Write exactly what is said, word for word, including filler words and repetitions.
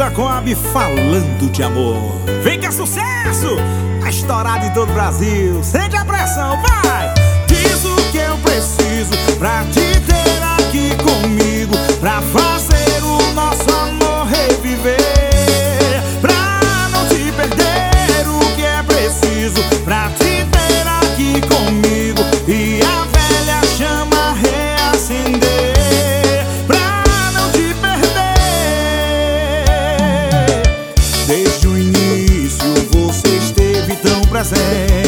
Coab falando de amor. Vem que é sucesso! A história de todo o Brasil. Sente a pressão, vai! Diz o que eu preciso pra te ter aqui comigo, pra fazer o nosso amor reviver, pra não te perder. O que é preciso pra te ter aqui comigo e a velha chama reacender, pra não te perder. Desde o início você esteve tão presente,